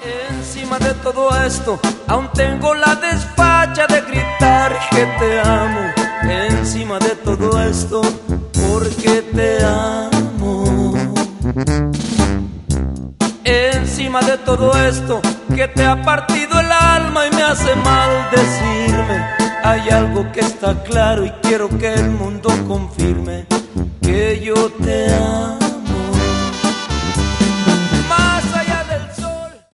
Encima de todo esto, aún tengo la desfacha de gritar que te amo. Encima de todo esto, porque te amo. Encima de todo esto, que te ha partido el alma y me hace mal decirme. Hay algo que está claro y quiero que el mundo confirme, que yo te amo.